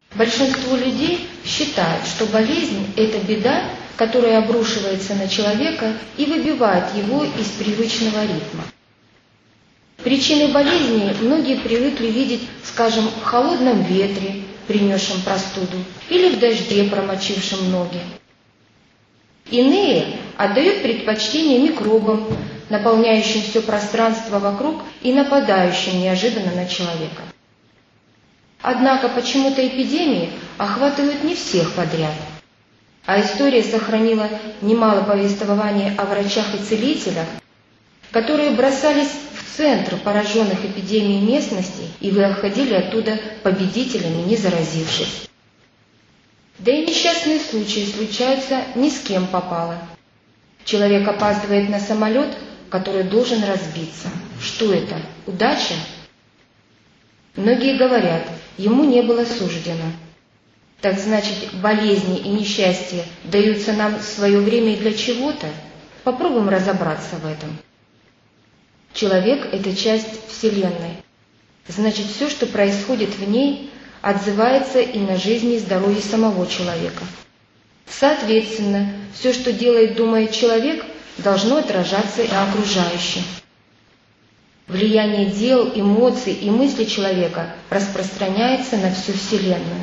Большинство людей считают, что болезнь – это беда, которая обрушивается на человека и выбивает его из привычного ритма. Причины болезни многие привыкли видеть, скажем, в холодном ветре, принесшем простуду, или в дожде, промочившем ноги. Иные отдают предпочтение микробам, наполняющим все пространство вокруг и нападающим неожиданно на человека. Однако почему-то эпидемии охватывают не всех подряд. А история сохранила немало повествований о врачах и целителях, которые бросались в центр пораженных эпидемией местностей и выходили оттуда победителями, не заразившись. Да и несчастные случаи случаются ни с кем попало. Человек опаздывает на самолет, который должен разбиться. Что это? Удача? Многие говорят, ему не было суждено. Так значит, болезни и несчастья даются нам в свое время и для чего-то? Попробуем разобраться в этом. Человек – это часть Вселенной. Значит, все, что происходит в ней, отзывается и на жизни и здоровье самого человека. Соответственно, все, что делает, думает человек, должно отражаться и на окружающем. Влияние дел, эмоций и мыслей человека распространяется на всю Вселенную.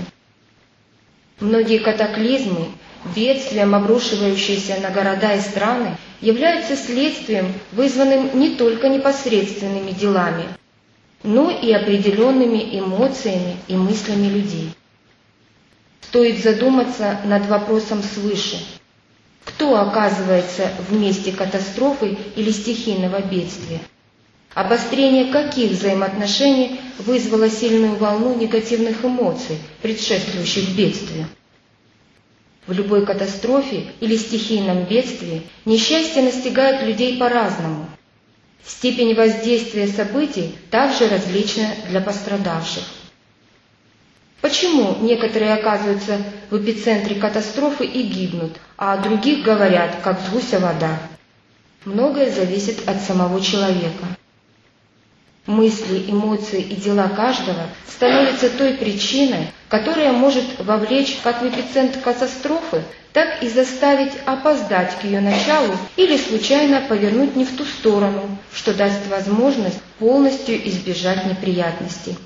Многие катаклизмы, бедствием, обрушивающиеся на города и страны, являются следствием, вызванным не только непосредственными делами, но и определенными эмоциями и мыслями людей. Стоит задуматься над вопросом свыше. Кто оказывается в месте катастрофы или стихийного бедствия? Обострение каких взаимоотношений вызвало сильную волну негативных эмоций, предшествующих бедствию? В любой катастрофе или стихийном бедствии несчастье настигает людей по-разному. Степень воздействия событий также различна для пострадавших. Почему некоторые оказываются в эпицентре катастрофы и гибнут, а о других говорят, как с гуся вода? Многое зависит от самого человека. Мысли, эмоции и дела каждого становятся той причиной, которая может вовлечь как в эпицентр катастрофы, так и заставить опоздать к ее началу или случайно повернуть не в ту сторону, что даст возможность полностью избежать неприятностей.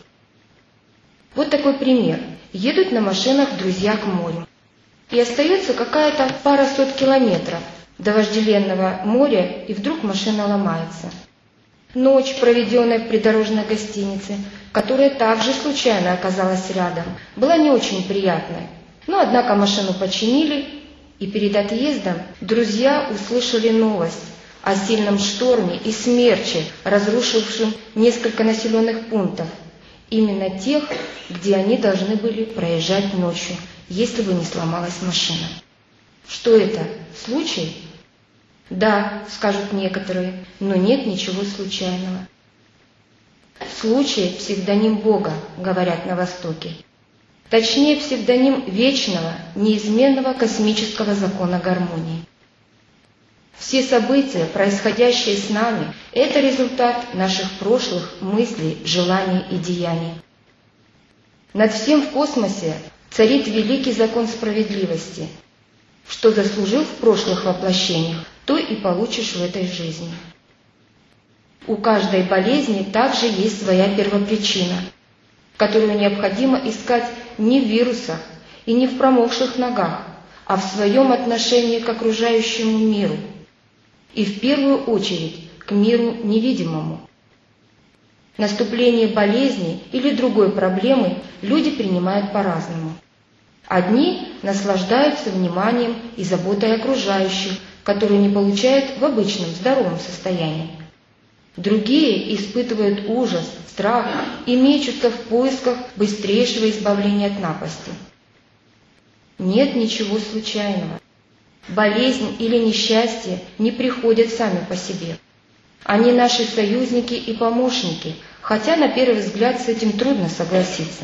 Вот такой пример. Едут на машинах друзья к морю. И остается какая-то пара сот километров до вожделенного моря, и вдруг машина ломается. Ночь, проведенная в придорожной гостинице, которая также случайно оказалась рядом, была не очень приятной. Но, однако, машину починили, и перед отъездом друзья услышали новость о сильном шторме и смерче, разрушившем несколько населенных пунктов, именно тех, где они должны были проезжать ночью, если бы не сломалась машина. Что это? Случай? Да, скажут некоторые, но нет ничего случайного. Случай – псевдоним Бога, говорят на Востоке. Точнее, псевдоним вечного, неизменного космического закона гармонии. Все события, происходящие с нами, это результат наших прошлых мыслей, желаний и деяний. Над всем в космосе царит великий закон справедливости. Что заслужил в прошлых воплощениях, то и получишь в этой жизни. У каждой болезни также есть своя первопричина, которую необходимо искать не в вирусах и не в промокших ногах, а в своем отношении к окружающему миру. И в первую очередь к миру невидимому. Наступление болезни или другой проблемы люди принимают по-разному. Одни наслаждаются вниманием и заботой окружающих, которые не получают в обычном здоровом состоянии. Другие испытывают ужас, страх и мечутся в поисках быстрейшего избавления от напасти. Нет ничего случайного. Болезнь или несчастье не приходят сами по себе. Они наши союзники и помощники, хотя на первый взгляд с этим трудно согласиться.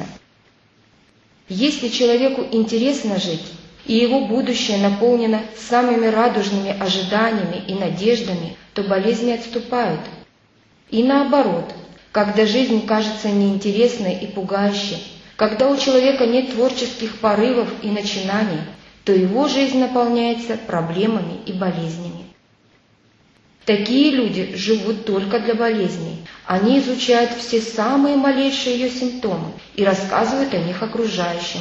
Если человеку интересно жить, и его будущее наполнено самыми радужными ожиданиями и надеждами, то болезни отступают. И наоборот, когда жизнь кажется неинтересной и пугающей, Когда у человека нет творческих порывов и начинаний, то его жизнь наполняется проблемами и болезнями. Такие люди живут только для болезней. Они изучают все самые малейшие ее симптомы и рассказывают о них окружающим.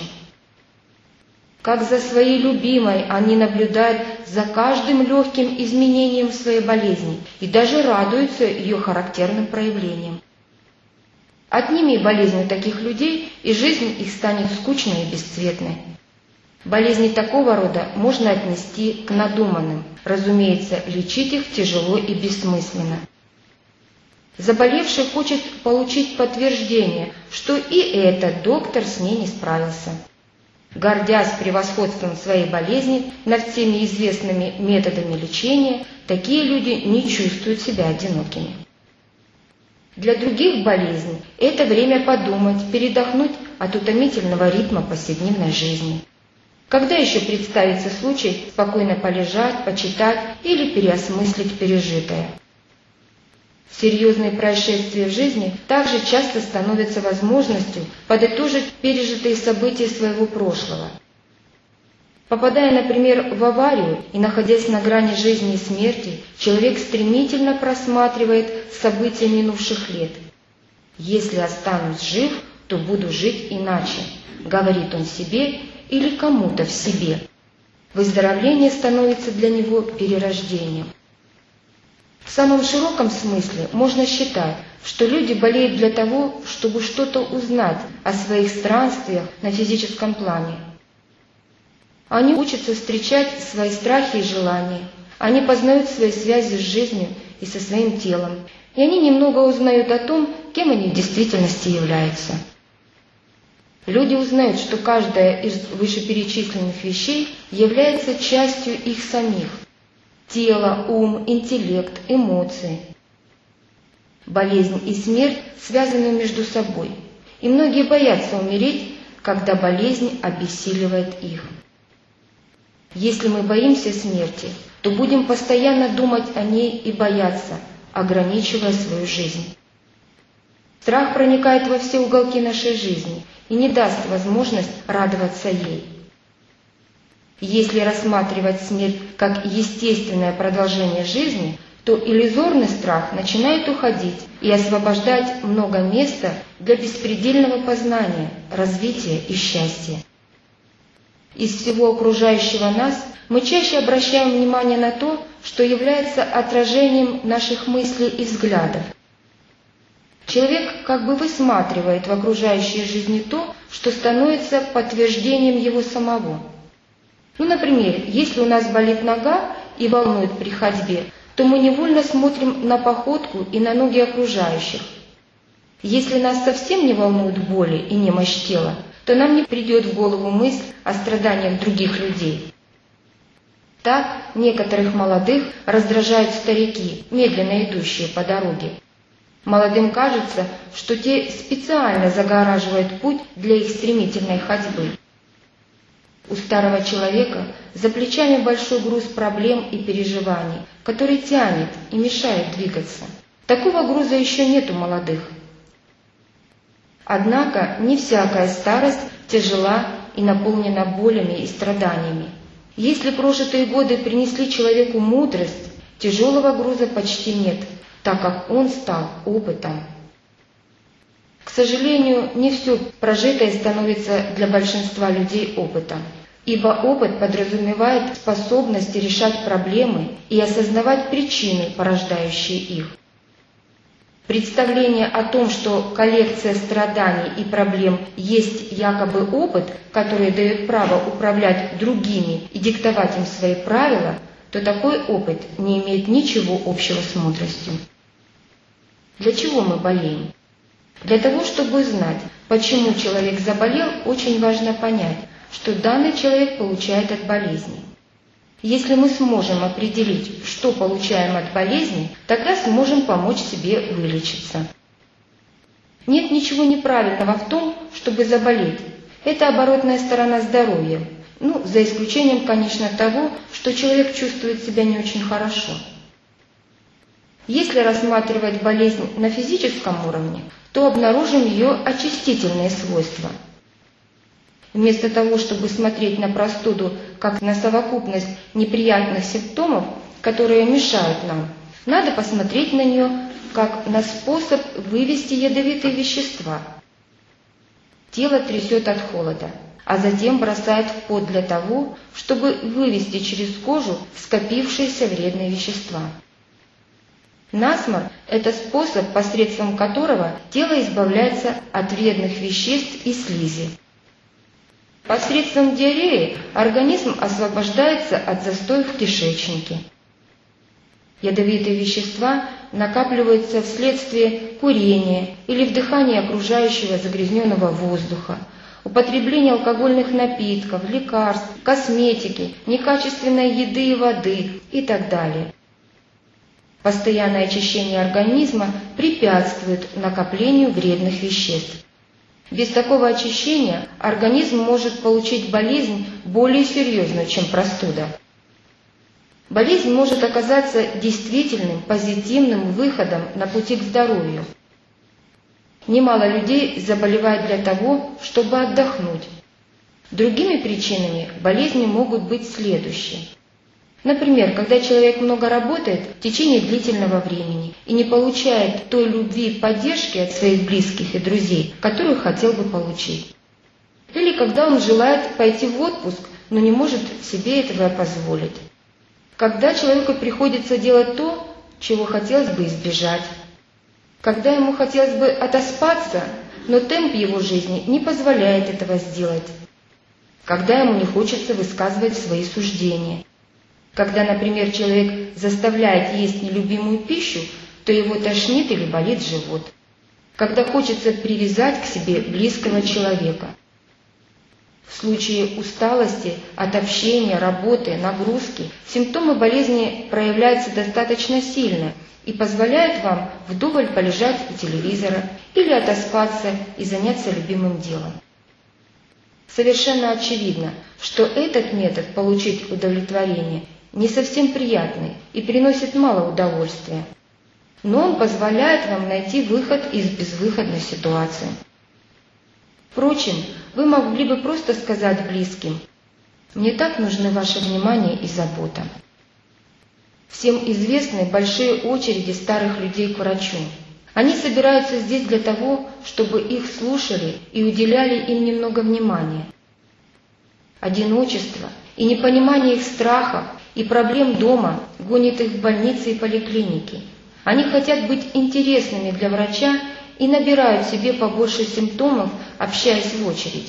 Как за своей любимой они наблюдают за каждым легким изменением в своей болезни и даже радуются ее характерным проявлениям. Отними болезнь у таких людей, и жизнь их станет скучной и бесцветной. Болезни такого рода можно отнести к надуманным. Разумеется, лечить их тяжело и бессмысленно. Заболевший хочет получить подтверждение, что и этот доктор с ней не справился. Гордясь превосходством своей болезни над всеми известными методами лечения, такие люди не чувствуют себя одинокими. Для других болезней это время подумать, передохнуть от утомительного ритма повседневной жизни. Когда еще представится случай спокойно полежать, почитать или переосмыслить пережитое? Серьезные происшествия в жизни также часто становятся возможностью подытожить пережитые события своего прошлого. Попадая, например, в аварию и находясь на грани жизни и смерти, человек стремительно просматривает события минувших лет. «Если останусь жив, то буду жить иначе», — говорит он себе или кому-то в себе. Выздоровление становится для него перерождением. В самом широком смысле можно считать, что люди болеют для того, чтобы что-то узнать о своих странствиях на физическом плане. Они учатся встречать свои страхи и желания, они познают свои связи с жизнью и со своим телом, и они немного узнают о том, кем они в действительности являются. Люди узнают, что каждая из вышеперечисленных вещей является частью их самих. Тело, ум, интеллект, эмоции. Болезнь и смерть связаны между собой, и многие боятся умереть, когда болезнь обессиливает их. Если мы боимся смерти, то будем постоянно думать о ней и бояться, ограничивая свою жизнь. Страх проникает во все уголки нашей жизни и не даст возможность радоваться ей. Если рассматривать смерть как естественное продолжение жизни, то иллюзорный страх начинает уходить и освобождать много места для беспредельного познания, развития и счастья. Из всего окружающего нас мы чаще обращаем внимание на то, что является отражением наших мыслей и взглядов. Человек как бы высматривает в окружающей жизни то, что становится подтверждением его самого. Например, если у нас болит нога и волнует при ходьбе, то мы невольно смотрим на походку и на ноги окружающих. Если нас совсем не волнуют боли и немощь тела, то нам не придет в голову мысль о страданиях других людей. Так некоторых молодых раздражают старики, медленно идущие по дороге. Молодым кажется, что те специально загораживают путь для их стремительной ходьбы. У старого человека за плечами большой груз проблем и переживаний, который тянет и мешает двигаться. Такого груза еще нет у молодых. Однако не всякая старость тяжела и наполнена болями и страданиями. Если прожитые годы принесли человеку мудрость, тяжелого груза почти нет, так как он стал опытом. К сожалению, не все прожитое становится для большинства людей опытом, ибо опыт подразумевает способность решать проблемы и осознавать причины, порождающие их. Представление о том, что коллекция страданий и проблем есть якобы опыт, который дает право управлять другими и диктовать им свои правила, то такой опыт не имеет ничего общего с мудростью. Для чего мы болеем? Для того, чтобы знать, почему человек заболел, очень важно понять, что данный человек получает от болезни. Если мы сможем определить, что получаем от болезни, тогда сможем помочь себе вылечиться. Нет ничего неправильного в том, чтобы заболеть. Это оборотная сторона здоровья. За исключением, конечно, того, что человек чувствует себя не очень хорошо. Если рассматривать болезнь на физическом уровне, то обнаружим ее очистительные свойства. Вместо того, чтобы смотреть на простуду как на совокупность неприятных симптомов, которые мешают нам, надо посмотреть на нее как на способ вывести ядовитые вещества. Тело трясет от холода, а затем бросает в пот для того, чтобы вывести через кожу скопившиеся вредные вещества. Насморк – это способ, посредством которого тело избавляется от вредных веществ и слизи. Посредством диареи организм освобождается от застоев в кишечнике. Ядовитые вещества накапливаются вследствие курения или вдыхания окружающего загрязненного воздуха, употребления алкогольных напитков, лекарств, косметики, некачественной еды и воды и так далее. Постоянное очищение организма препятствует накоплению вредных веществ. Без такого очищения организм может получить болезнь более серьезную, чем простуда. Болезнь может оказаться действительным позитивным выходом на пути к здоровью. Немало людей заболевает для того, чтобы отдохнуть. Другими причинами болезни могут быть следующие. Например, когда человек много работает в течение длительного времени и не получает той любви и поддержки от своих близких и друзей, которую хотел бы получить. Или когда он желает пойти в отпуск, но не может себе этого позволить. Когда человеку приходится делать то, чего хотелось бы избежать. Когда ему хотелось бы отоспаться, но темп его жизни не позволяет этого сделать. Когда ему не хочется высказывать свои суждения. Когда, например, человек заставляет есть нелюбимую пищу, то его тошнит или болит живот. Когда хочется привязать к себе близкого человека. В случае усталости от общения, работы, нагрузки, симптомы болезни проявляются достаточно сильно и позволяют вам вдоволь полежать у телевизора или отоспаться и заняться любимым делом. Совершенно очевидно, что этот метод получить удовлетворение не совсем приятный и приносит мало удовольствия, но он позволяет вам найти выход из безвыходной ситуации. Впрочем, вы могли бы просто сказать близким: «Мне так нужны ваше внимание и забота». Всем известны большие очереди старых людей к врачу. Они собираются здесь для того, чтобы их слушали и уделяли им немного внимания. Одиночество и непонимание их страхов и проблем дома гонит их в больницы и поликлиники. Они хотят быть интересными для врача и набирают себе побольше симптомов, общаясь в очереди.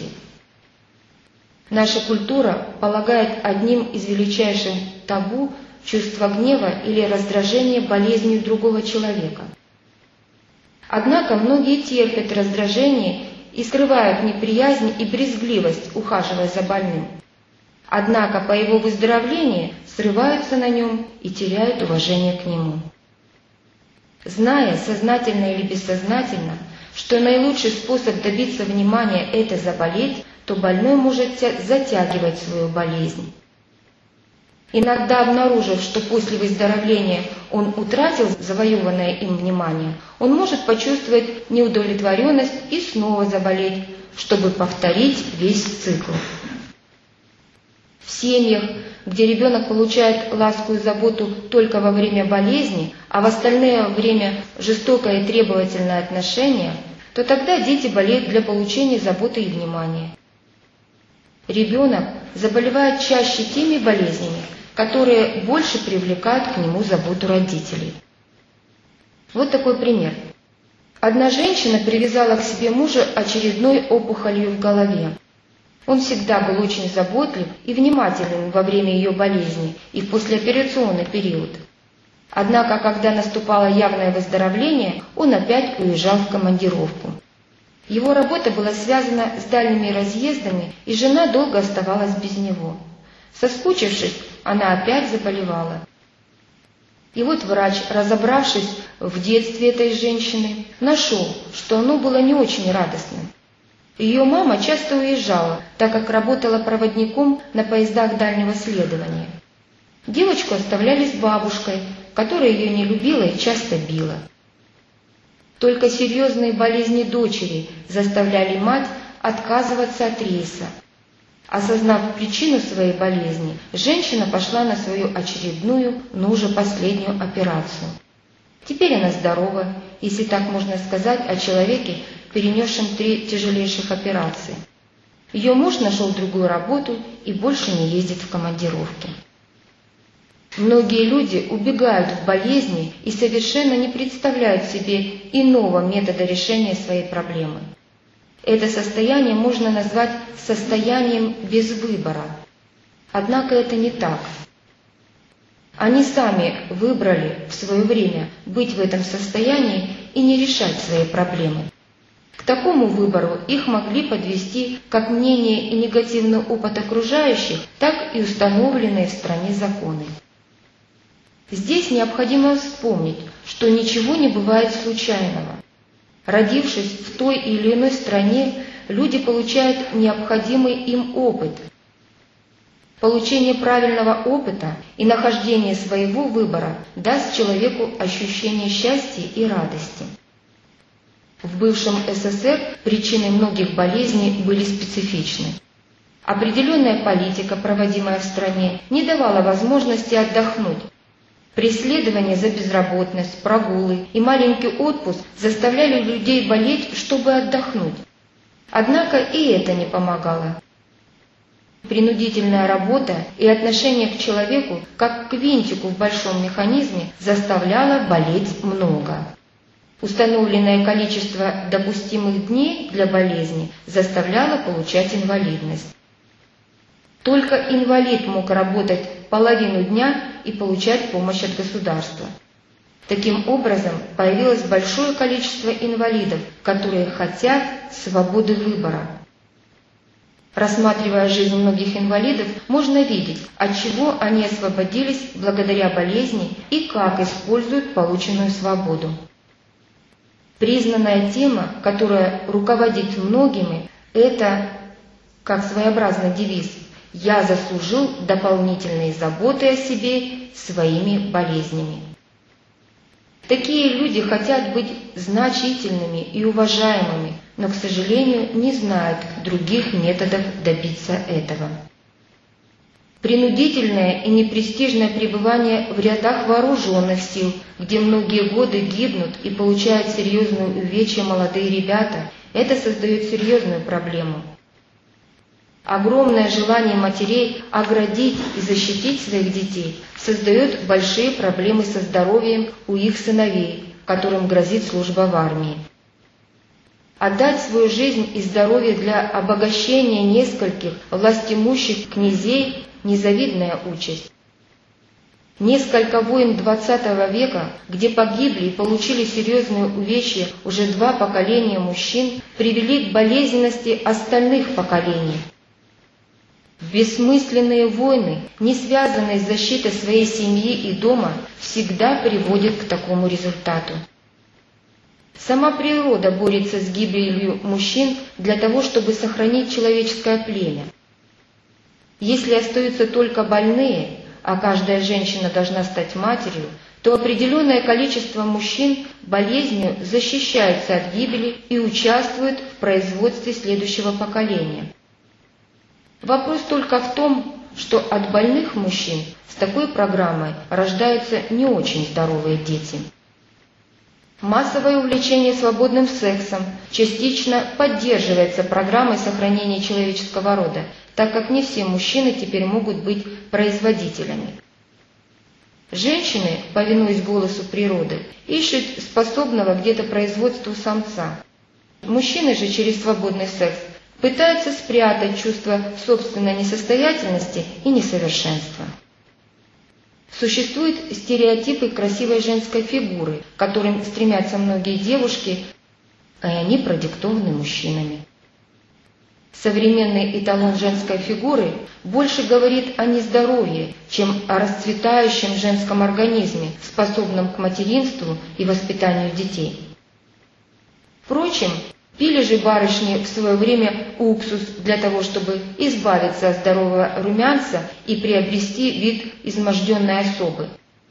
Наша культура полагает одним из величайших табу чувство гнева или раздражения болезнью другого человека. Однако многие терпят раздражение и скрывают неприязнь и брезгливость, ухаживая за больным. Однако по его выздоровлении срываются на нем и теряют уважение к нему. Зная, сознательно или бессознательно, что наилучший способ добиться внимания – это заболеть, то больной может затягивать свою болезнь. Иногда, обнаружив, что после выздоровления он утратил завоеванное им внимание, он может почувствовать неудовлетворенность и снова заболеть, чтобы повторить весь цикл. В семьях, где ребенок получает ласку и заботу только во время болезни, а в остальное время жестокое и требовательное отношение, то тогда дети болеют для получения заботы и внимания. Ребенок заболевает чаще теми болезнями, которые больше привлекают к нему заботу родителей. Вот такой пример. Одна женщина привязала к себе мужа очередной опухолью в голове. Он всегда был очень заботлив и внимателен во время ее болезни и в послеоперационный период. Однако, когда наступало явное выздоровление, он опять уезжал в командировку. Его работа была связана с дальними разъездами, и жена долго оставалась без него. Соскучившись, она опять заболевала. И вот врач, разобравшись в детстве этой женщины, нашел, что оно было не очень радостным. Ее мама часто уезжала, так как работала проводником на поездах дальнего следования. Девочку оставляли с бабушкой, которая ее не любила и часто била. Только серьезные болезни дочери заставляли мать отказываться от рейса. Осознав причину своей болезни, женщина пошла на свою очередную, но уже последнюю операцию. Теперь она здорова, если так можно сказать о человеке, перенесшем 3 тяжелейших операции. Ее муж нашел другую работу и больше не ездит в командировки. Многие люди убегают в болезни и совершенно не представляют себе иного метода решения своей проблемы. Это состояние можно назвать состоянием без выбора. Однако это не так. Они сами выбрали в свое время быть в этом состоянии и не решать свои проблемы. К такому выбору их могли подвести как мнение и негативный опыт окружающих, так и установленные в стране законы. Здесь необходимо вспомнить, что ничего не бывает случайного. Родившись в той или иной стране, люди получают необходимый им опыт. Получение правильного опыта и нахождение своего выбора даст человеку ощущение счастья и радости. В бывшем СССР причины многих болезней были специфичны. Определенная политика, проводимая в стране, не давала возможности отдохнуть. Преследование за безработность, прогулы и маленький отпуск заставляли людей болеть, чтобы отдохнуть. Однако и это не помогало. Принудительная работа и отношение к человеку, как к винтику в большом механизме, заставляло болеть много. Установленное количество допустимых дней для болезни заставляло получать инвалидность. Только инвалид мог работать половину дня и получать помощь от государства. Таким образом, появилось большое количество инвалидов, которые хотят свободы выбора. Рассматривая жизнь многих инвалидов, можно видеть, от чего они освободились благодаря болезни и как используют полученную свободу. Признанная тема, которая руководит многими, это, как своеобразный девиз, «Я заслужил дополнительные заботы о себе своими болезнями». Такие люди хотят быть значительными и уважаемыми, но, к сожалению, не знают других методов добиться этого. Принудительное и непрестижное пребывание в рядах вооруженных сил, где многие годы гибнут и получают серьезные увечья молодые ребята, это создает серьезную проблему. Огромное желание матерей оградить и защитить своих детей создает большие проблемы со здоровьем у их сыновей, которым грозит служба в армии. Отдать свою жизнь и здоровье для обогащения нескольких властимущих князей – незавидная участь. Несколько войн XX века, где погибли и получили серьезные увечья уже 2 поколения мужчин, привели к болезненности остальных поколений. Бессмысленные войны, не связанные с защитой своей семьи и дома, всегда приводят к такому результату. Сама природа борется с гибелью мужчин для того, чтобы сохранить человеческое племя. Если остаются только больные, а каждая женщина должна стать матерью, то определенное количество мужчин болезнью защищаются от гибели и участвуют в производстве следующего поколения. Вопрос только в том, что от больных мужчин с такой программой рождаются не очень здоровые дети. Массовое увлечение свободным сексом частично поддерживается программой сохранения человеческого рода, так как не все мужчины теперь могут быть производителями. Женщины, повинуясь голосу природы, ищут способного где-то производству самца. Мужчины же через свободный секс пытаются спрятать чувство собственной несостоятельности и несовершенства. Существуют стереотипы красивой женской фигуры, к которым стремятся многие девушки, и они продиктованы мужчинами. Современный эталон женской фигуры больше говорит о нездоровье, чем о расцветающем женском организме, способном к материнству и воспитанию детей. Впрочем, пили же барышни в свое время уксус для того, чтобы избавиться от здорового румянца и приобрести вид изможденной особы.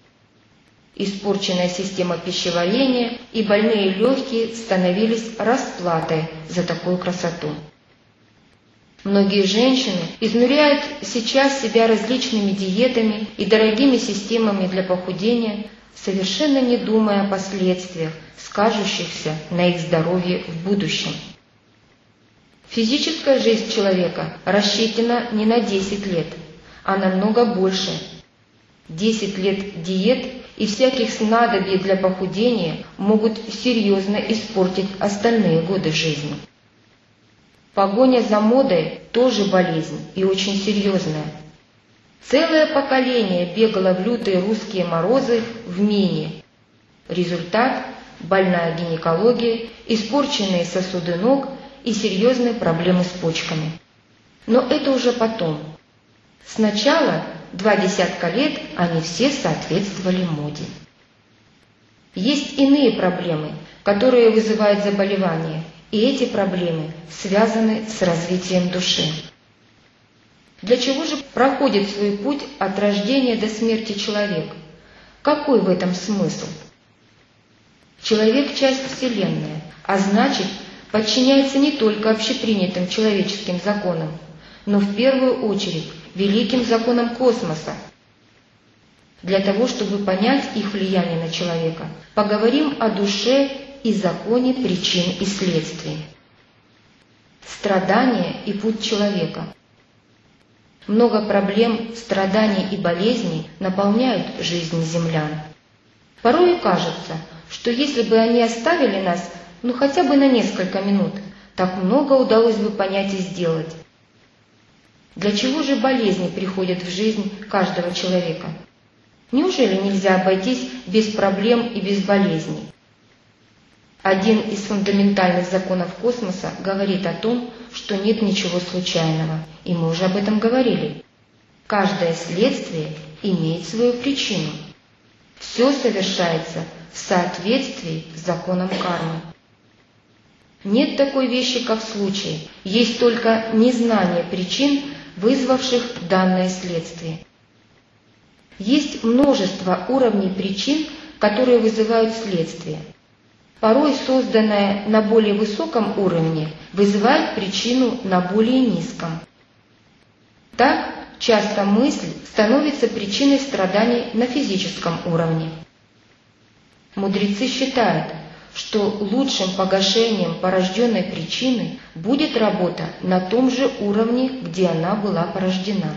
Испорченная система пищеварения и больные легкие становились расплатой за такую красоту. Многие женщины изнуряют сейчас себя различными диетами и дорогими системами для похудения, совершенно не думая о последствиях, скажущихся на их здоровье в будущем. Физическая жизнь человека рассчитана не на 10 лет, а намного больше. 10 лет диет и всяких снадобий для похудения могут серьезно испортить остальные годы жизни. Погоня за модой тоже болезнь и очень серьезная. Целое поколение бегало в лютые русские морозы в мини. Результат – больная гинекология, испорченные сосуды ног и серьезные проблемы с почками. Но это уже потом. Сначала 20 лет они все соответствовали моде. Есть иные проблемы, которые вызывают заболевания, и эти проблемы связаны с развитием души. Для чего же проходит свой путь от рождения до смерти человек? Какой в этом смысл? Человек – часть Вселенной, а значит, подчиняется не только общепринятым человеческим законам, но в первую очередь великим законам космоса. Для того, чтобы понять их влияние на человека, поговорим о душе и законе причин и следствий. Страдания и путь человека. Много проблем, страданий и болезней наполняют жизнь землян. Порой кажется, что если бы они оставили нас, хотя бы на несколько минут, так много удалось бы понять и сделать. Для чего же болезни приходят в жизнь каждого человека? Неужели нельзя обойтись без проблем и без болезней? Один из фундаментальных законов космоса говорит о том, что нет ничего случайного, и мы уже об этом говорили. Каждое следствие имеет свою причину. Все совершается в соответствии с законом кармы. Нет такой вещи, как случай, есть только незнание причин, вызвавших данное следствие. Есть множество уровней причин, которые вызывают следствие. Порой созданное на более высоком уровне вызывает причину на более низком. Так, часто мысль становится причиной страданий на физическом уровне. Мудрецы считают, что лучшим погашением порожденной причины будет работа на том же уровне, где она была порождена.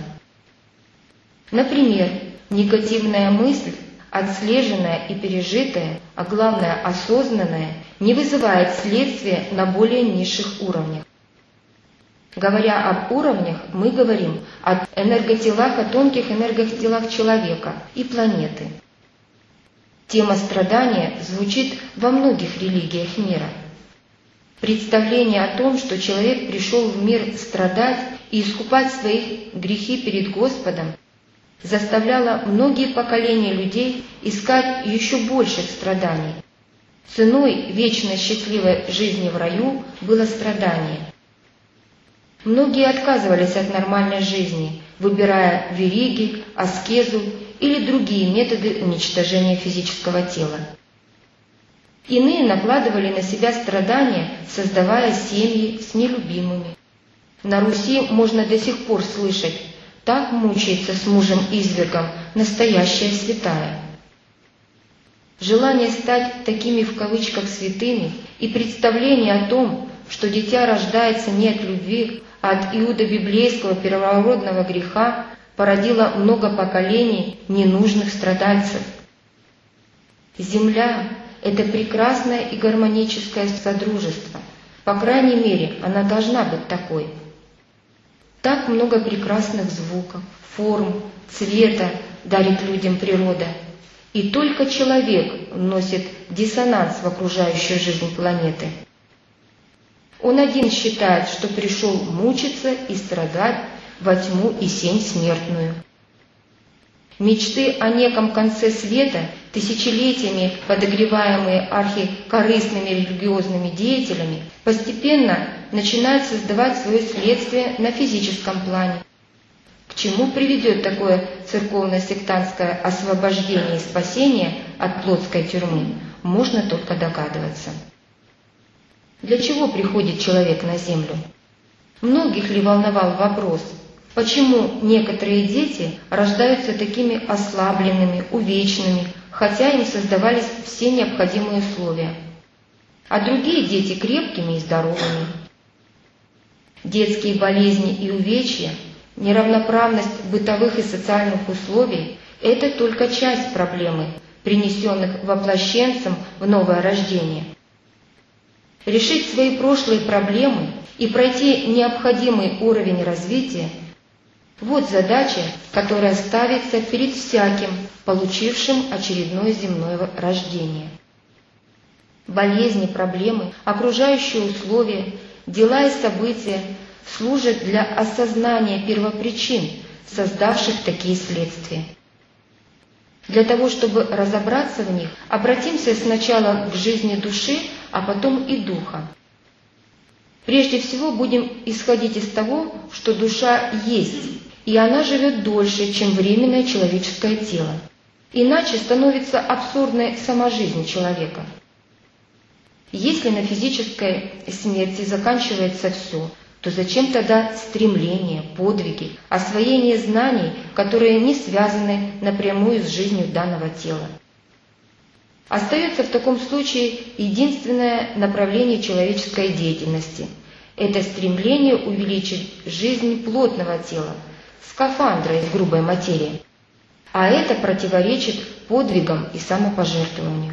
Например, негативная мысль, отслеженная и пережитая, а главное осознанная, не вызывает следствия на более низших уровнях. Говоря об уровнях, мы говорим о энерготелах, о тонких энерготелах человека и планеты. Тема страдания звучит во многих религиях мира. Представление о том, что человек пришел в мир страдать и искупать свои грехи перед Господом, заставляло многие поколения людей искать еще больших страданий. Ценой вечно счастливой жизни в раю было страдание. Многие отказывались от нормальной жизни, выбирая вериги, аскезу или другие методы уничтожения физического тела. Иные накладывали на себя страдания, создавая семьи с нелюбимыми. На Руси можно до сих пор слышать: «Так мучается с мужем-извергом настоящая святая». Желание стать такими в кавычках святыми и представление о том, что дитя рождается не от любви, а от иудо-библейского первородного греха, породило много поколений ненужных страдальцев. Земля – это прекрасное и гармоническое содружество. По крайней мере, она должна быть такой. Так много прекрасных звуков, форм, цвета дарит людям природа. И только человек вносит диссонанс в окружающую жизнь планеты. Он один считает, что пришел мучиться и страдать во тьму и сень смертную. Мечты о неком конце света, тысячелетиями подогреваемые архикорыстными религиозными деятелями, постепенно начинают создавать свое следствие на физическом плане. К чему приведет такое церковно-сектантское освобождение и спасение от плотской тюрьмы, можно только догадываться. Для чего приходит человек на землю? Многих ли волновал вопрос, почему некоторые дети рождаются такими ослабленными, увечными, хотя им создавались все необходимые условия, а другие дети крепкими и здоровыми? Детские болезни и увечья, неравноправность бытовых и социальных условий – это только часть проблемы, принесенных воплощенцем в новое рождение. Решить свои прошлые проблемы и пройти необходимый уровень развития – вот задача, которая ставится перед всяким, получившим очередное земное рождение. Болезни, проблемы, окружающие условия, дела и события служат для осознания первопричин, создавших такие следствия. Для того, чтобы разобраться в них, обратимся сначала к жизни души, а потом и духа. Прежде всего будем исходить из того, что душа есть, и она живет дольше, чем временное человеческое тело. Иначе становится абсурдной сама жизнь человека. Если на физической смерти заканчивается все, то зачем тогда стремления, подвиги, освоение знаний, которые не связаны напрямую с жизнью данного тела? Остается в таком случае единственное направление человеческой деятельности – это стремление увеличить жизнь плотного тела, скафандра из грубой материи, а это противоречит подвигам и самопожертвованию.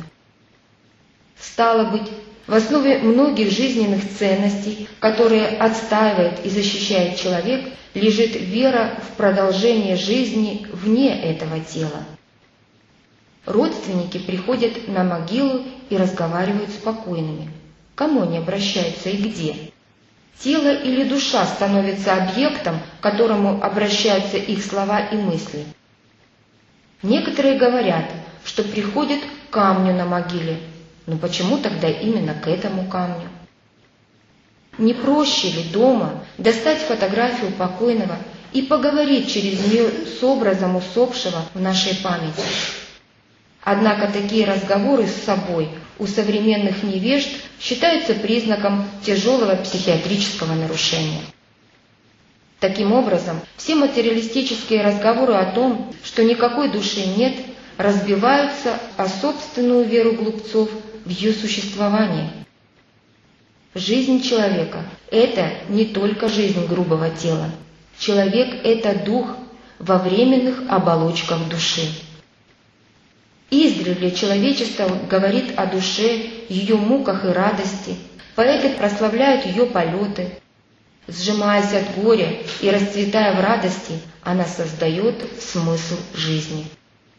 Стало быть, в основе многих жизненных ценностей, которые отстаивает и защищает человек, лежит вера в продолжение жизни вне этого тела. Родственники приходят на могилу и разговаривают с покойными. К кому они обращаются и где? Тело или душа становится объектом, к которому обращаются их слова и мысли. Некоторые говорят, что приходят к камню на могиле. Но почему тогда именно к этому камню? Не проще ли дома достать фотографию покойного и поговорить через нее с образом усопшего в нашей памяти? Однако такие разговоры с собой у современных невежд считаются признаком тяжелого психиатрического нарушения. Таким образом, все материалистические разговоры о том, что никакой души нет, разбиваются о собственную веру глупцов в ее существование. Жизнь человека – это не только жизнь грубого тела. Человек – это дух во временных оболочках души. Издревле человечество говорит о душе, ее муках и радости, поэты прославляют ее полеты. Сжимаясь от горя и расцветая в радости, она создает смысл жизни.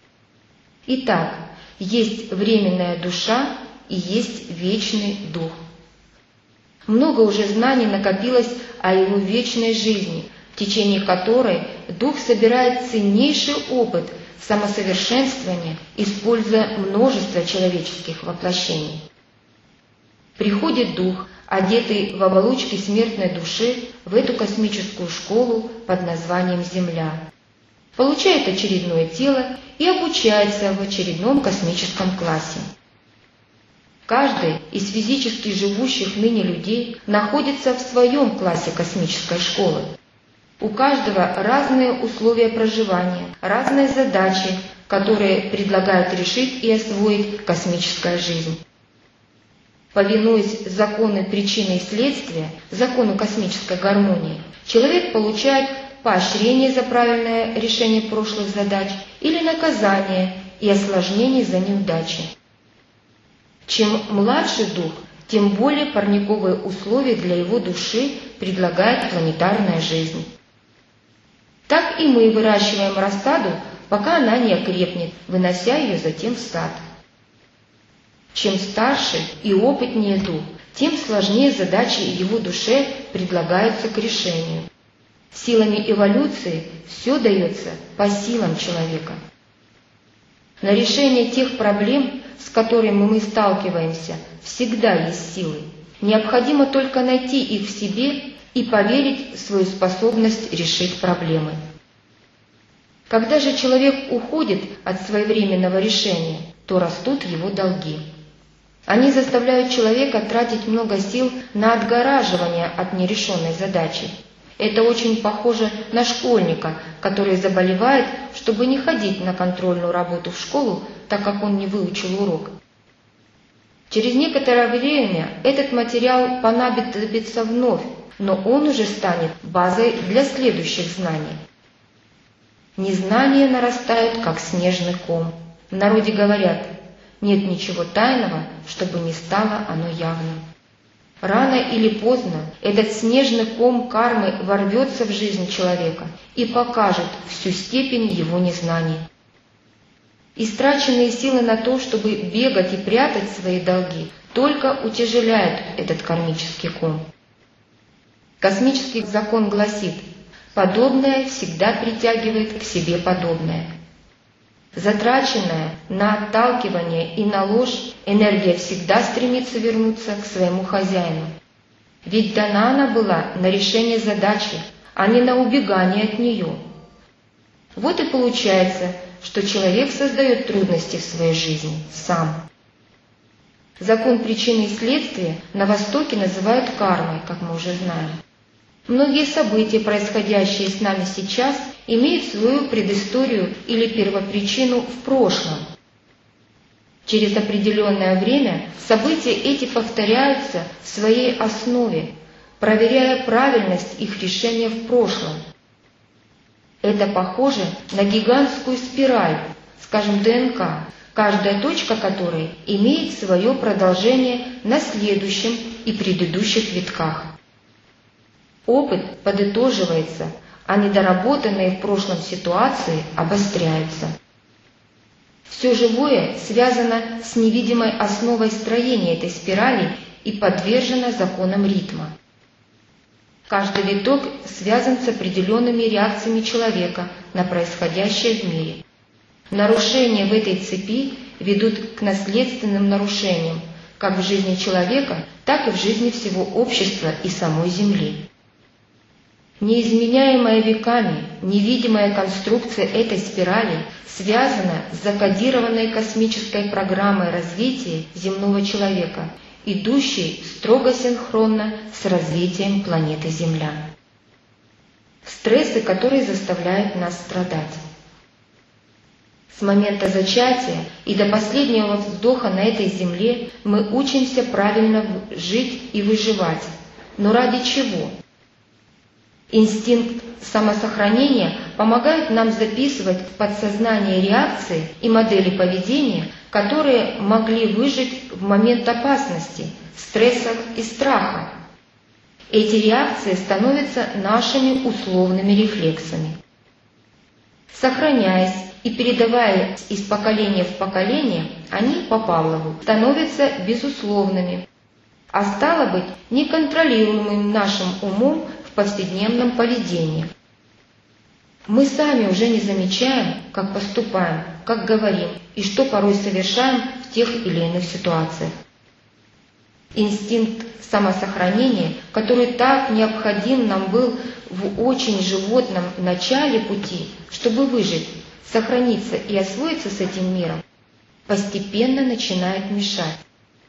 Итак, есть временная душа и есть вечный дух. Много уже знаний накопилось о его вечной жизни, в течение которой дух собирает ценнейший опыт самосовершенствования, используя множество человеческих воплощений. Приходит дух, одетый в оболочки смертной души, в эту космическую школу под названием Земля, получает очередное тело и обучается в очередном космическом классе. Каждый из физически живущих ныне людей находится в своем классе космической школы. У каждого разные условия проживания, разные задачи, которые предлагает решить и освоить космическая жизнь. Повинуясь закону причины и следствия, закону космической гармонии, человек получает поощрение за правильное решение прошлых задач или наказание и осложнение за неудачи. Чем младше дух, тем более парниковые условия для его души предлагает планетарная жизнь. Так и мы выращиваем рассаду, пока она не окрепнет, вынося ее затем в сад. Чем старше и опытнее дух, тем сложнее задачи его душе предлагаются к решению. Силами эволюции все дается по силам человека. На решение тех проблем, с которыми мы сталкиваемся, всегда есть силы. Необходимо только найти их в себе и поверить в свою способность решить проблемы. Когда же человек уходит от своевременного решения, то растут его долги. Они заставляют человека тратить много сил на отгораживание от нерешенной задачи. Это очень похоже на школьника, который заболевает, чтобы не ходить на контрольную работу в школу, так как он не выучил урок. Через некоторое время этот материал понадобится вновь, но он уже станет базой для следующих знаний. Незнание нарастает, как снежный ком. В народе говорят: нет ничего тайного, чтобы не стало оно явным. Рано или поздно этот снежный ком кармы ворвется в жизнь человека и покажет всю степень его незнания. Истраченные силы на то, чтобы бегать и прятать свои долги, только утяжеляют этот кармический ком. Космический закон гласит: подобное всегда притягивает к себе подобное. Затраченная на отталкивание и на ложь, энергия всегда стремится вернуться к своему хозяину. Ведь дана она была на решение задачи, а не на убегание от нее. Вот и получается, что человек создает трудности в своей жизни сам. Закон причины и следствия на Востоке называют кармой, как мы уже знаем. Многие события, происходящие с нами сейчас, имеют свою предысторию или первопричину в прошлом. Через определенное время события эти повторяются в своей основе, проверяя правильность их решения в прошлом. Это похоже на гигантскую спираль, скажем, ДНК, каждая точка которой имеет свое продолжение на следующем и предыдущих витках. Опыт подытоживается, а недоработанные в прошлом ситуации обостряются. Все живое связано с невидимой основой строения этой спирали и подвержено законам ритма. Каждый виток связан с определенными реакциями человека на происходящее в мире. Нарушения в этой цепи ведут к наследственным нарушениям, как в жизни человека, так и в жизни всего общества и самой Земли. Неизменяемая веками, невидимая конструкция этой спирали связана с закодированной космической программой развития земного человека, идущей строго синхронно с развитием планеты Земля. Стрессы, которые заставляют нас страдать. С момента зачатия и до последнего вздоха на этой земле мы учимся правильно жить и выживать. Но ради чего? Инстинкт самосохранения помогает нам записывать в подсознание реакции и модели поведения, которые могли выжить в момент опасности, стрессов и страха. Эти реакции становятся нашими условными рефлексами. Сохраняясь и передаваясь из поколения в поколение, они, по Павлову, становятся безусловными, а стало быть, неконтролируемым нашим умом в повседневном поведении. Мы сами уже не замечаем, как поступаем, как говорим и что порой совершаем в тех или иных ситуациях. Инстинкт самосохранения, который так необходим нам был в очень животном начале пути, чтобы выжить, сохраниться и освоиться с этим миром, постепенно начинает мешать.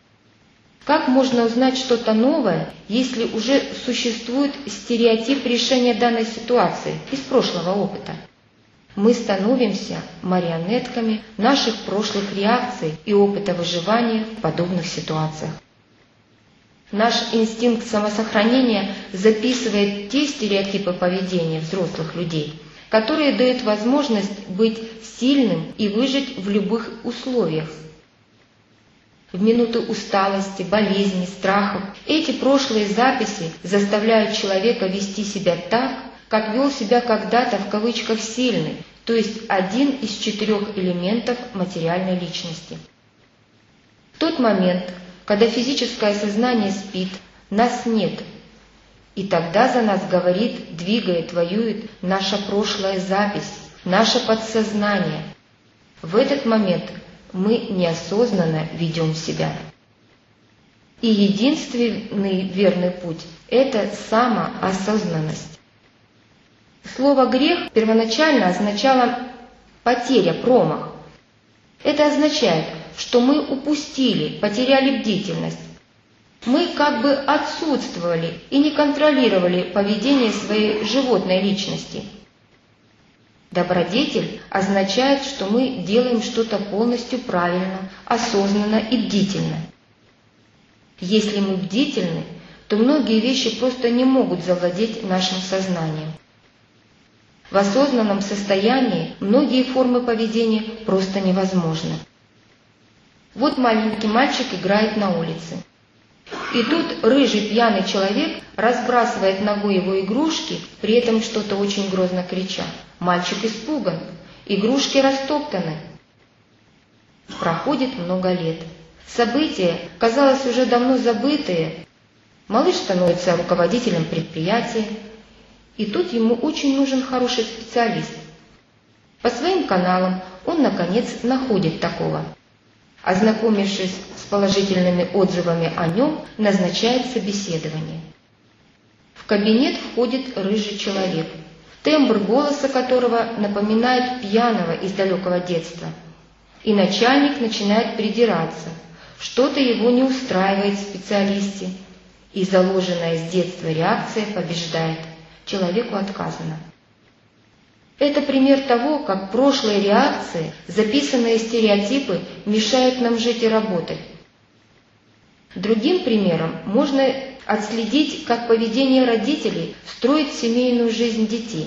Как можно узнать что-то новое, если уже существует стереотип решения данной ситуации из прошлого опыта? Мы становимся марионетками наших прошлых реакций и опыта выживания в подобных ситуациях. Наш инстинкт самосохранения записывает те стереотипы поведения взрослых людей, которые дают возможность быть сильным и выжить в любых условиях. В минуты усталости, болезни, страхов эти прошлые записи заставляют человека вести себя так, как вел себя когда-то в кавычках «сильный», то есть один из 4 элементов материальной личности. В тот момент, когда физическое сознание спит, нас нет, и тогда за нас говорит, двигает, воюет наша прошлая запись, наше подсознание. В этот момент мы неосознанно ведем себя. И единственный верный путь – это самоосознанность. Слово «грех» первоначально означало «потеря», «промах». Это означает, что мы упустили, потеряли бдительность. Мы как бы отсутствовали и не контролировали поведение своей животной личности. Добродетель означает, что мы делаем что-то полностью правильно, осознанно и бдительно. Если мы бдительны, то многие вещи просто не могут завладеть нашим сознанием. В осознанном состоянии многие формы поведения просто невозможны. Вот маленький мальчик играет на улице. И тут рыжий пьяный человек разбрасывает ногой его игрушки, при этом что-то очень грозно крича. Мальчик испуган, игрушки растоптаны. Проходит много лет. События, казалось, уже давно забытые. Малыш становится руководителем предприятия, и тут ему очень нужен хороший специалист. По своим каналам он, наконец, находит такого. Ознакомившись с положительными отзывами о нем, назначает собеседование. В кабинет входит рыжий человек, тембр голоса которого напоминает пьяного из далекого детства. И начальник начинает придираться, что-то его не устраивает в специалисте, и заложенная с детства реакция побеждает, человеку отказано. Это пример того, как прошлые реакции, записанные стереотипы, мешают нам жить и работать. Другим примером можно отследить, как поведение родителей строит семейную жизнь детей.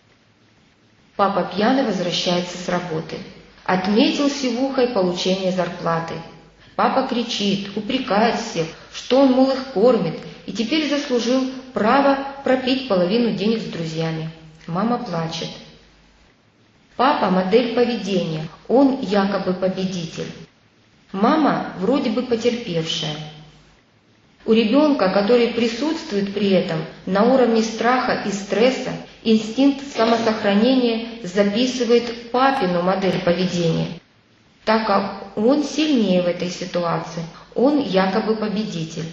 Папа пьяный возвращается с работы. Отметил сивухой получение зарплаты. Папа кричит, упрекает всех, что он, мол, их кормит, и теперь заслужил право пропить половину денег с друзьями. Мама плачет. Папа – модель поведения, он якобы победитель. Мама вроде бы потерпевшая. У ребенка, который присутствует при этом на уровне страха и стресса, инстинкт самосохранения записывает папину модель поведения, так как он сильнее в этой ситуации, он якобы победитель.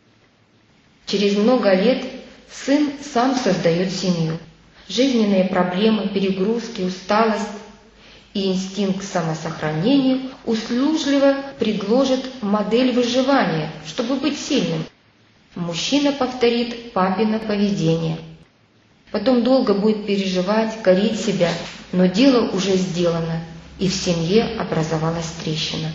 Через много лет сын сам создает семью. Жизненные проблемы, перегрузки, усталость и инстинкт самосохранения услужливо предложат модель выживания, чтобы быть сильным. Мужчина повторит папино поведение. Потом долго будет переживать, корить себя, но дело уже сделано, и в семье образовалась трещина.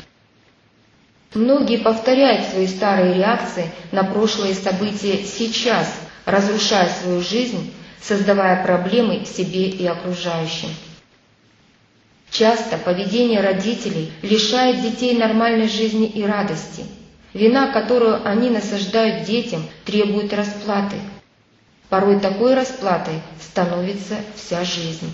Многие повторяют свои старые реакции на прошлые события сейчас, разрушая свою жизнь, создавая проблемы себе и окружающим. Часто поведение родителей лишает детей нормальной жизни и радости. Вина, которую они насаждают детям, требует расплаты. Порой такой расплатой становится вся жизнь.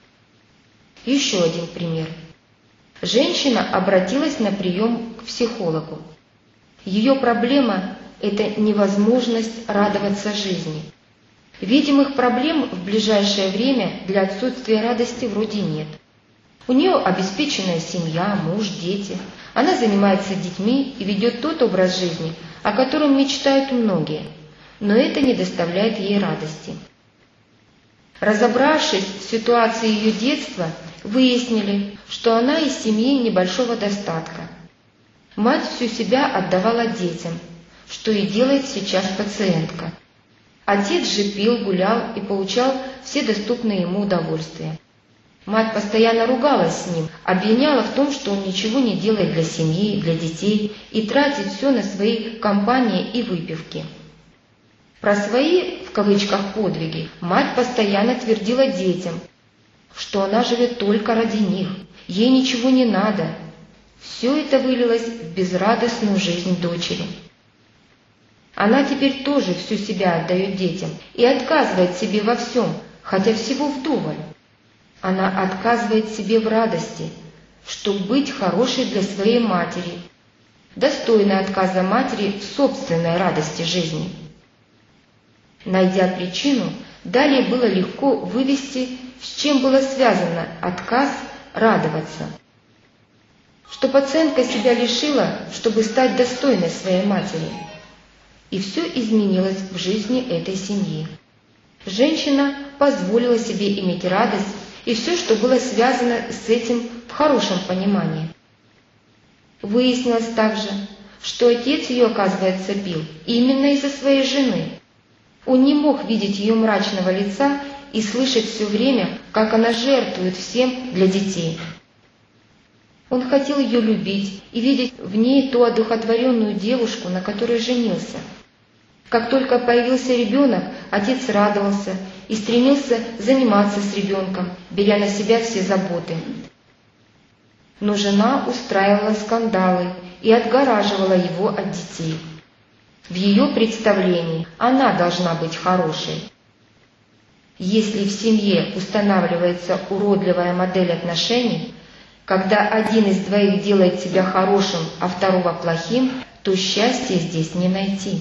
Еще один пример. Женщина обратилась на прием к психологу. Ее проблема – это невозможность радоваться жизни. Видимых проблем в ближайшее время для отсутствия радости вроде нет. У нее обеспеченная семья, муж, дети. Она занимается детьми и ведет тот образ жизни, о котором мечтают многие. Но это не доставляет ей радости. Разобравшись в ситуации ее детства, выяснили, что она из семьи небольшого достатка. Мать всю себя отдавала детям, что и делает сейчас пациентка. Отец же пил, гулял и получал все доступные ему удовольствия. Мать постоянно ругалась с ним, обвиняла в том, что он ничего не делает для семьи, для детей и тратит все на свои компании и выпивки. Про свои, в кавычках, подвиги мать постоянно твердила детям, что она живет только ради них, ей ничего не надо. Все это вылилось в безрадостную жизнь дочери. Она теперь тоже всю себя отдает детям и отказывает себе во всем, хотя всего вдоволь. Она отказывает себе в радости, чтобы быть хорошей для своей матери, достойной отказа матери в собственной радости жизни. Найдя причину, далее было легко вывести, с чем было связано отказ радоваться. Что пациентка себя лишила, чтобы стать достойной своей матери. И все изменилось в жизни этой семьи. Женщина позволила себе иметь радость и все, что было связано с этим в хорошем понимании. Выяснилось также, что отец ее, оказывается, пил именно из-за своей жены. Он не мог видеть ее мрачного лица и слышать все время, как она жертвует всем для детей. Он хотел ее любить и видеть в ней ту одухотворенную девушку, на которой женился. Как только появился ребенок, отец радовался и стремился заниматься с ребенком, беря на себя все заботы. Но жена устраивала скандалы и отгораживала его от детей. В ее представлении она должна быть хорошей. Если в семье устанавливается уродливая модель отношений, когда один из двоих делает себя хорошим, а второго плохим, то счастья здесь не найти.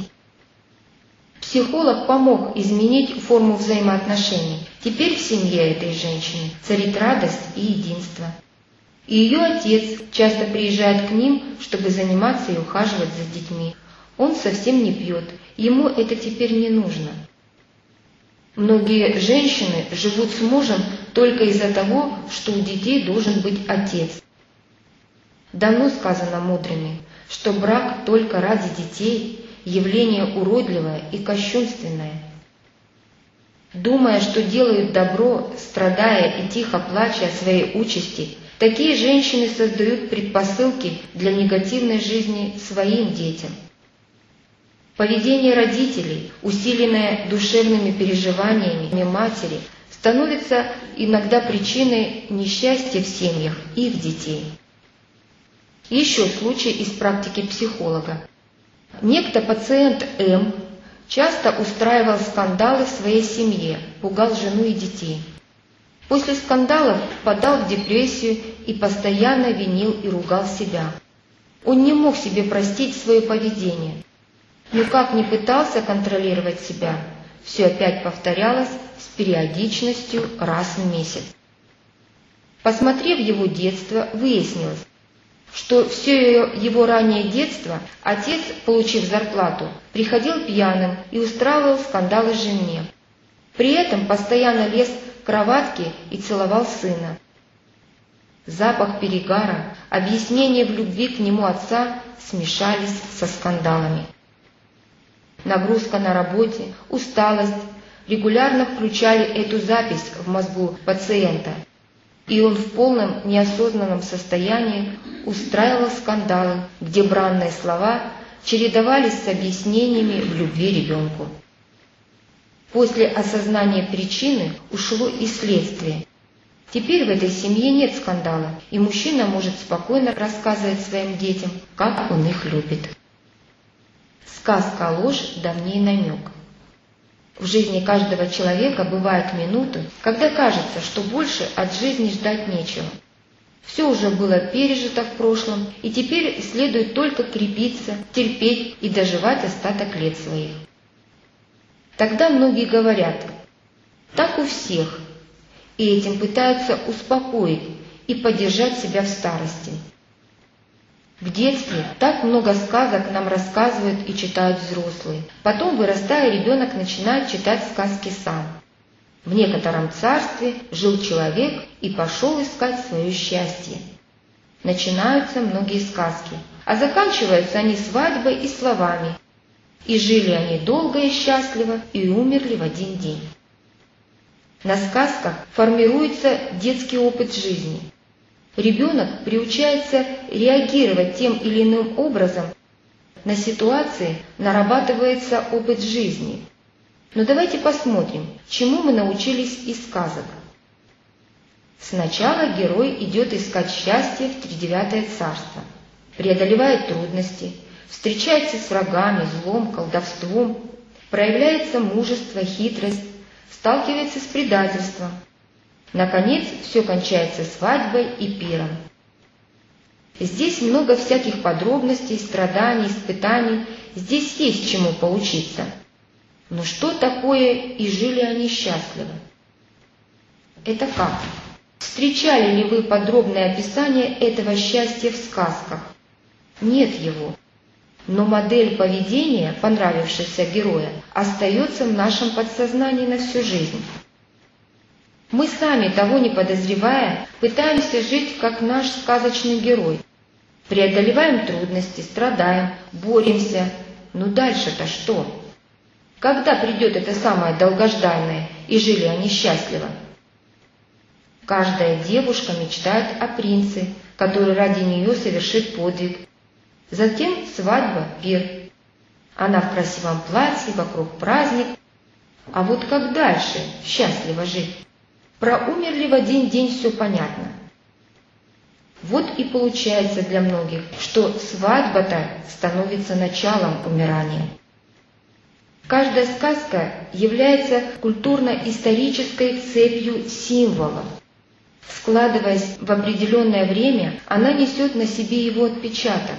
Психолог помог изменить форму взаимоотношений. Теперь в семье этой женщины царит радость и единство. И ее отец часто приезжает к ним, чтобы заниматься и ухаживать за детьми. Он совсем не пьет, ему это теперь не нужно. Многие женщины живут с мужем только из-за того, что у детей должен быть отец. Давно сказано мудрыми, что брак только ради детей – явление уродливое и кощунственное. Думая, что делают добро, страдая и тихо плача о своей участи, такие женщины создают предпосылки для негативной жизни своим детям. Поведение родителей, усиленное душевными переживаниями матери, становится иногда причиной несчастья в семьях их детей. Еще случай из практики психолога. Некто пациент М. часто устраивал скандалы в своей семье, пугал жену и детей. После скандалов впадал в депрессию и постоянно винил и ругал себя. Он не мог себе простить свое поведение. Но как ни пытался контролировать себя, все опять повторялось с периодичностью раз в месяц. Посмотрев его детство, выяснилось, что все его раннее детство отец, получив зарплату, приходил пьяным и устраивал скандалы жене. При этом постоянно лез в кроватки и целовал сына. Запах перегара, объяснение в любви к нему отца смешались со скандалами. Нагрузка на работе, усталость регулярно включали эту запись в мозгу пациента, и он в полном неосознанном состоянии устраивал скандалы, где бранные слова чередовались с объяснениями в любви ребенку. После осознания причины ушло и следствие. Теперь в этой семье нет скандала, и мужчина может спокойно рассказывать своим детям, как он их любит. Сказка ложь давней намек. В жизни каждого человека бывают минуты, когда кажется, что больше от жизни ждать нечего. Все уже было пережито в прошлом, и теперь следует только крепиться, терпеть и доживать остаток лет своих. Тогда многие говорят: так у всех, и этим пытаются успокоить и поддержать себя в старости. В детстве так много сказок нам рассказывают и читают взрослые. Потом, вырастая, ребенок начинает читать сказки сам. В некотором царстве жил человек и пошел искать свое счастье. Начинаются многие сказки, а заканчиваются они свадьбой и словами. И жили они долго и счастливо, и умерли в один день. На сказках формируется детский опыт жизни. Ребенок приучается реагировать тем или иным образом на ситуации, нарабатывается опыт жизни. Но давайте посмотрим, чему мы научились из сказок. Сначала герой идет искать счастье в тридевятое царство, преодолевает трудности, встречается с врагами, злом, колдовством, проявляется мужество, хитрость, сталкивается с предательством. Наконец, все кончается свадьбой и пиром. Здесь много всяких подробностей, страданий, испытаний, здесь есть чему поучиться. Но что такое «и жили они счастливо»? Это как? Встречали ли вы подробное описание этого счастья в сказках? Нет его. Но модель поведения, понравившаяся героя, остается в нашем подсознании на всю жизнь. Мы сами, того не подозревая, пытаемся жить, как наш сказочный герой. Преодолеваем трудности, страдаем, боремся. Ну дальше-то что? Когда придет это самое долгожданное, и жили они счастливо? Каждая девушка мечтает о принце, который ради нее совершит подвиг. Затем свадьба, пир. Она в красивом платье, вокруг праздник. А вот как дальше счастливо жить? Про умерли в один день все понятно. Вот и получается для многих, что свадьба-то становится началом умирания. Каждая сказка является культурно-исторической цепью символов. Складываясь в определенное время, она несет на себе его отпечаток.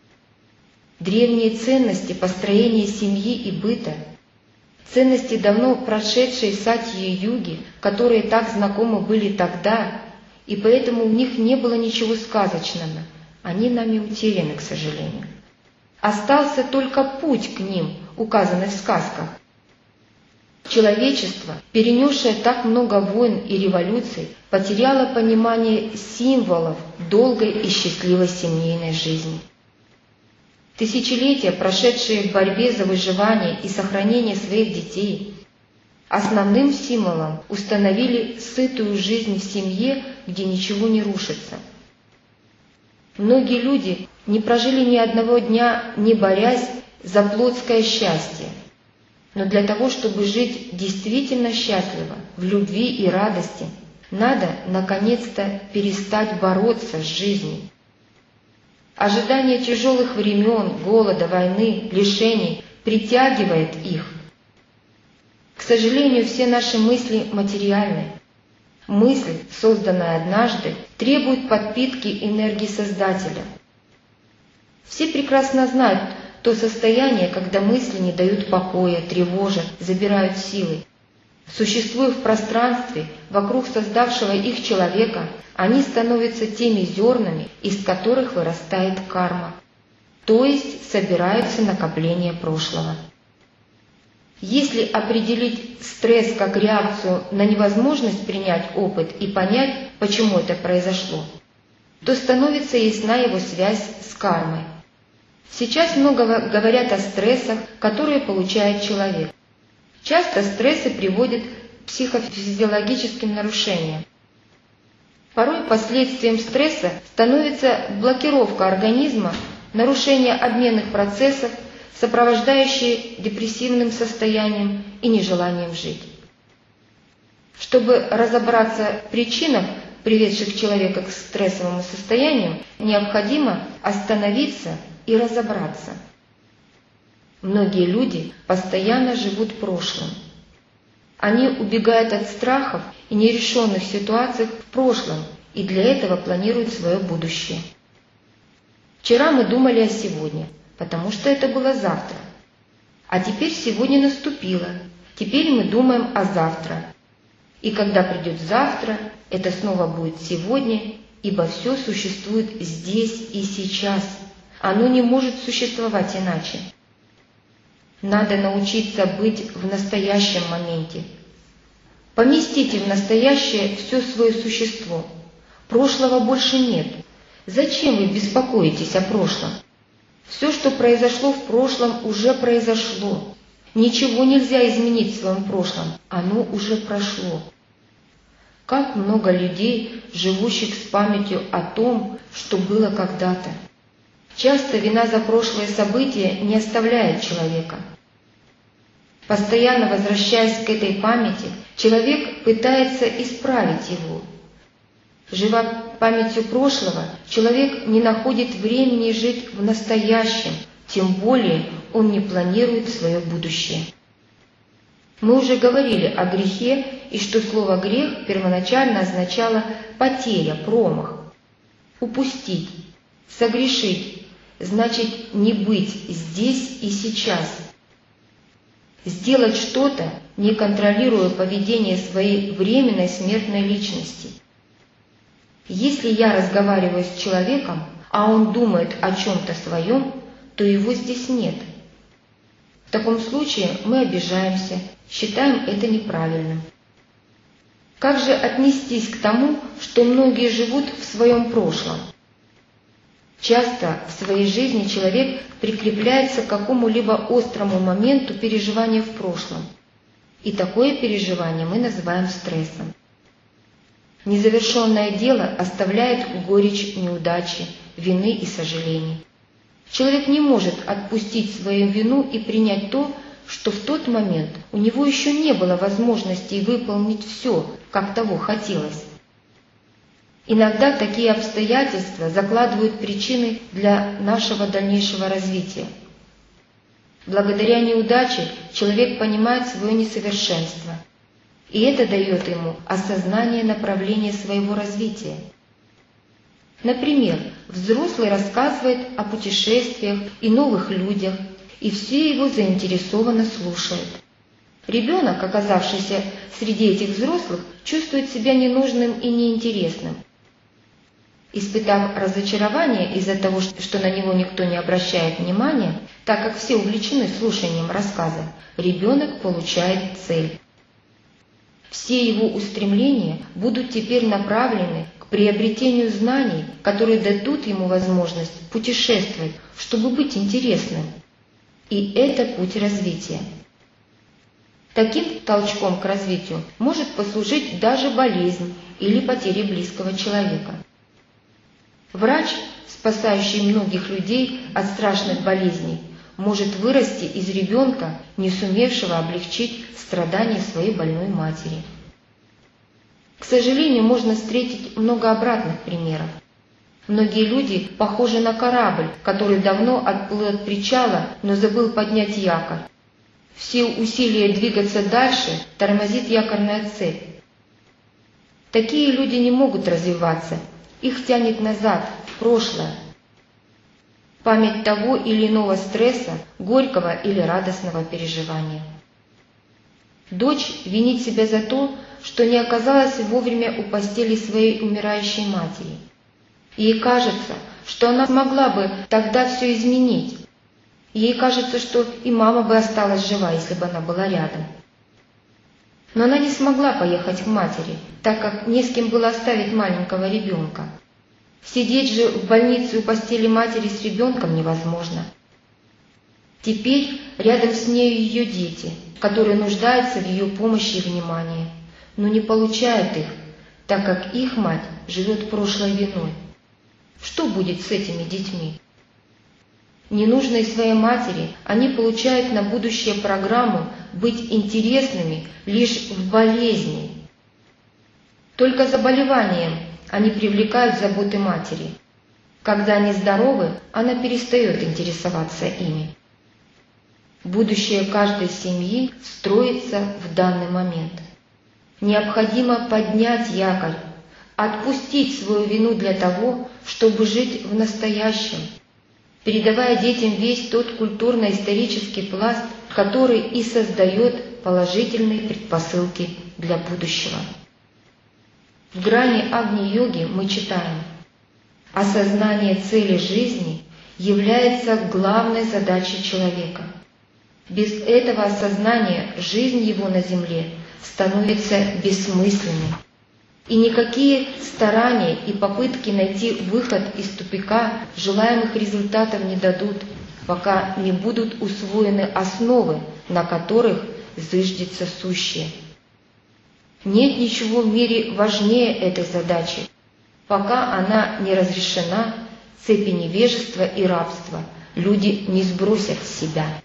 Древние ценности построения семьи и быта, ценности давно прошедшей сатьи-юги, которые так знакомы были тогда, и поэтому в них не было ничего сказочного, они нами утеряны, к сожалению. Остался только путь к ним, указанный в сказках. Человечество, перенесшее так много войн и революций, потеряло понимание символов долгой и счастливой семейной жизни. Тысячелетия, прошедшие в борьбе за выживание и сохранение своих детей, основным символом установили сытую жизнь в семье, где ничего не рушится. Многие люди не прожили ни одного дня, не борясь за плотское счастье. Но для того, чтобы жить действительно счастливо, в любви и радости, надо наконец-то перестать бороться с жизнью. Ожидание тяжелых времен, голода, войны, лишений притягивает их. К сожалению, все наши мысли материальны. Мысль, созданная однажды, требует подпитки энергии Создателя. Все прекрасно знают то состояние, когда мысли не дают покоя, тревожат, забирают силы. Существуя в пространстве, вокруг создавшего их человека, они становятся теми зернами, из которых вырастает карма, то есть собираются накопления прошлого. Если определить стресс как реакцию на невозможность принять опыт и понять, почему это произошло, то становится ясна его связь с кармой. Сейчас много говорят о стрессах, которые получает человек. Часто стрессы приводят к психофизиологическим нарушениям. Порой последствием стресса становится блокировка организма, нарушение обменных процессов, сопровождающие депрессивным состоянием и нежеланием жить. Чтобы разобраться в причинах, приведших человека к стрессовому состоянию, необходимо остановиться и разобраться. Многие люди постоянно живут прошлым. Они убегают от страхов и нерешенных ситуаций в прошлом и для этого планируют свое будущее. Вчера мы думали о сегодня, потому что это было завтра. А теперь сегодня наступило, теперь мы думаем о завтра. И когда придет завтра, это снова будет сегодня, ибо все существует здесь и сейчас. Оно не может существовать иначе. Надо научиться быть в настоящем моменте. Поместите в настоящее все свое существо. Прошлого больше нет. Зачем вы беспокоитесь о прошлом? Все, что произошло в прошлом, уже произошло. Ничего нельзя изменить в своем прошлом. Оно уже прошло. Как много людей, живущих с памятью о том, что было когда-то. Часто вина за прошлые события не оставляет человека. Постоянно возвращаясь к этой памяти, человек пытается исправить его. Живя памятью прошлого, человек не находит времени жить в настоящем, тем более он не планирует свое будущее. Мы уже говорили о грехе, и что слово «грех» первоначально означало потеря, промах. Упустить, согрешить, значит не быть здесь и сейчас. Сделать что-то, не контролируя поведение своей временной смертной личности. Если я разговариваю с человеком, а он думает о чем-то своем, то его здесь нет. В таком случае мы обижаемся, считаем это неправильным. Как же отнестись к тому, что многие живут в своем прошлом? Часто в своей жизни человек прикрепляется к какому-либо острому моменту переживания в прошлом. И такое переживание мы называем стрессом. Незавершенное дело оставляет горечь неудачи, вины и сожалений. Человек не может отпустить свою вину и принять то, что в тот момент у него еще не было возможности выполнить все, как того хотелось. Иногда такие обстоятельства закладывают причины для нашего дальнейшего развития. Благодаря неудаче человек понимает свое несовершенство, и это дает ему осознание направления своего развития. Например, взрослый рассказывает о путешествиях и новых людях, и все его заинтересованно слушают. Ребенок, оказавшийся среди этих взрослых, чувствует себя ненужным и неинтересным. Испытав разочарование из-за того, что на него никто не обращает внимания, так как все увлечены слушанием рассказа, ребенок получает цель. Все его устремления будут теперь направлены к приобретению знаний, которые дадут ему возможность путешествовать, чтобы быть интересным. И это путь развития. Таким толчком к развитию может послужить даже болезнь или потеря близкого человека. Врач, спасающий многих людей от страшных болезней, может вырасти из ребенка, не сумевшего облегчить страдания своей больной матери. К сожалению, можно встретить много обратных примеров. Многие люди похожи на корабль, который давно отплыл от причала, но забыл поднять якорь. Все усилия двигаться дальше тормозит якорная цепь. Такие люди не могут развиваться, их тянет назад, в прошлое. Память того или иного стресса, горького или радостного переживания. Дочь винит себя за то, что не оказалась вовремя у постели своей умирающей матери. Ей кажется, что она смогла бы тогда все изменить. Ей кажется, что и мама бы осталась жива, если бы она была рядом. Но она не смогла поехать к матери, так как не с кем было оставить маленького ребенка. Сидеть же в больнице у постели матери с ребенком невозможно. Теперь рядом с нею ее дети, которые нуждаются в ее помощи и внимании, но не получают их, так как их мать живет прошлой виной. Что будет с этими детьми? Ненужные своей матери, они получают на будущее программу быть интересными лишь в болезни. Только заболеванием они привлекают заботы матери. Когда они здоровы, она перестает интересоваться ими. Будущее каждой семьи строится в данный момент. Необходимо поднять якорь, отпустить свою вину для того, чтобы жить в настоящем, передавая детям весь тот культурно-исторический пласт, который и создает положительные предпосылки для будущего. В грани Агни-йоги мы читаем: осознание цели жизни является главной задачей человека. Без этого осознания жизнь его на земле становится бессмысленной. И никакие старания и попытки найти выход из тупика желаемых результатов не дадут, пока не будут усвоены основы, на которых зыждется сущее. Нет ничего в мире важнее этой задачи. Пока она не разрешена, цепи невежества и рабства люди не сбросят с себя.